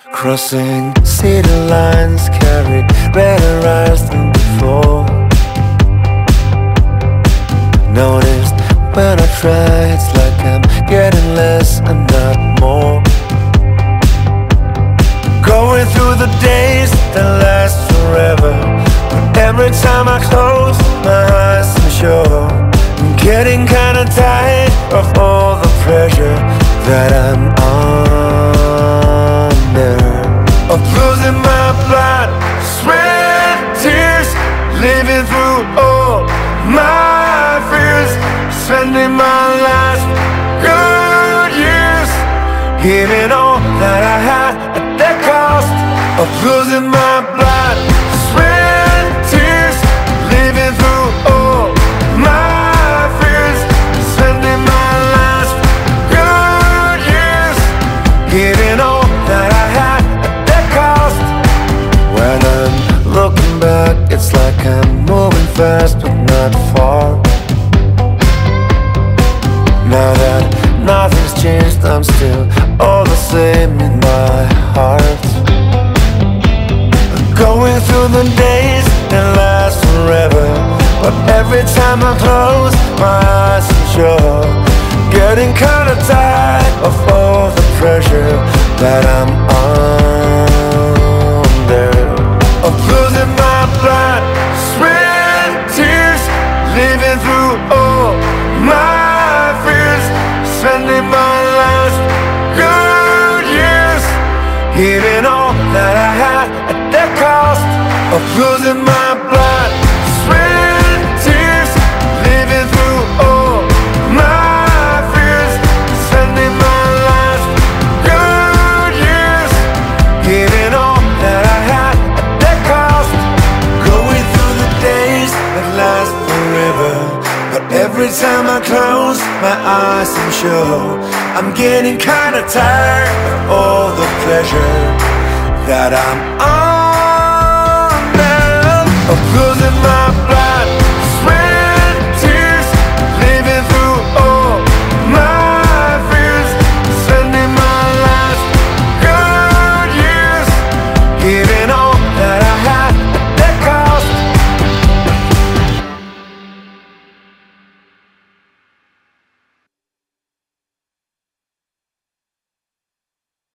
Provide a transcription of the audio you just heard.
Crossing city lines, carry redder eyes than before. Noticed when I try, it's like I'm getting less and not more. Going through the days that last forever, but every time I close my eyes, I'm sure I'm getting kinda tired of all the pressure that I'm under. Of losing my blood, sweat, tears, living through all my fears, spending my last good years, giving all that I had at the cost of losing my blood, sweat, tears, living through all my fears, spending my last good years, giving all that I had at the cost. When I'm looking back, it's like I'm moving fast but not far. Now that nothing's changed, I'm still all the same in my heart. Going through the days that last forever, but every time I close my eyes, I'm sure getting kinda tired of all the pressure that I'm under. Of losing my blood, sweat, tears, living through all my fears, spending my last good years, giving all that I had at the cost of losing my blood, sweat, tears, living through all my fears, spending my last good years, giving all that I had at the cost. Going through the days that last forever, but every time I close my eyes, I'm sure I'm getting kinda tired of all the pleasure that I'm on.